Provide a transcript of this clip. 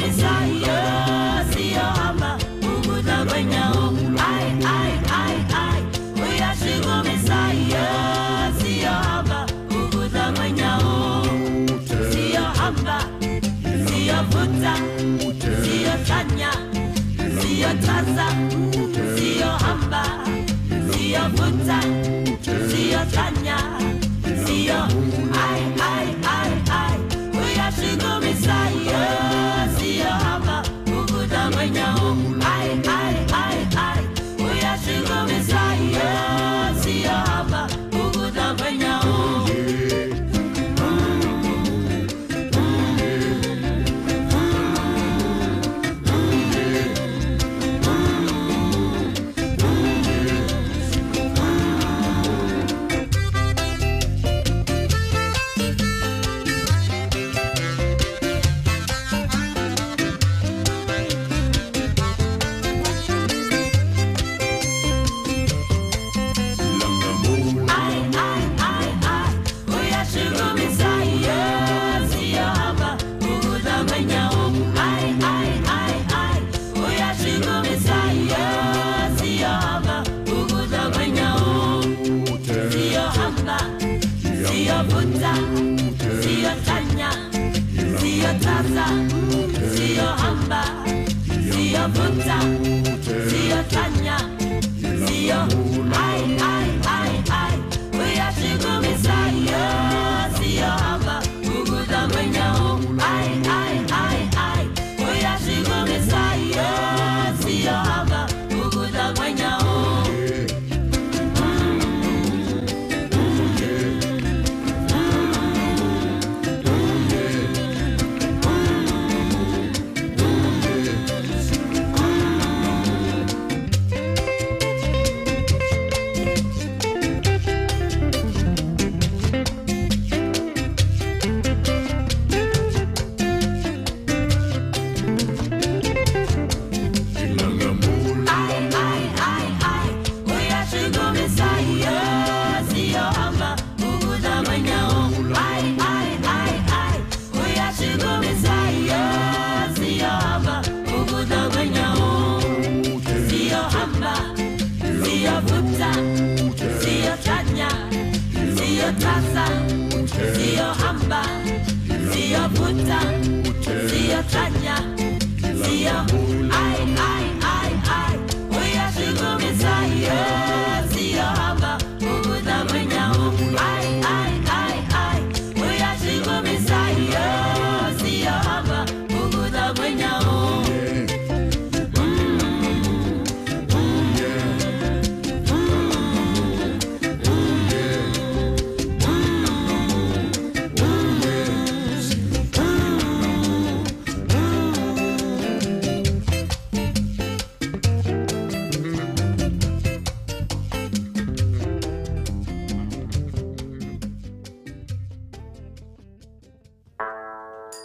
Messiah, sio hamba, ukuta kwenyao. Ai, uyashigo Messiah, sio hamba, ukuta kwenyao. Sio hamba, sio futa, sio chanya, sio taza, sio hamba, sio futa, sio chanya, sio ai, uyashigo Messiah, sio hamba, ukuta kwenyao. Ai, uyashigo Messiah, sio hamba, ukuta kwenyao. Sio chanya, sio taza, sio hamba, sio futa, sio chanya, sio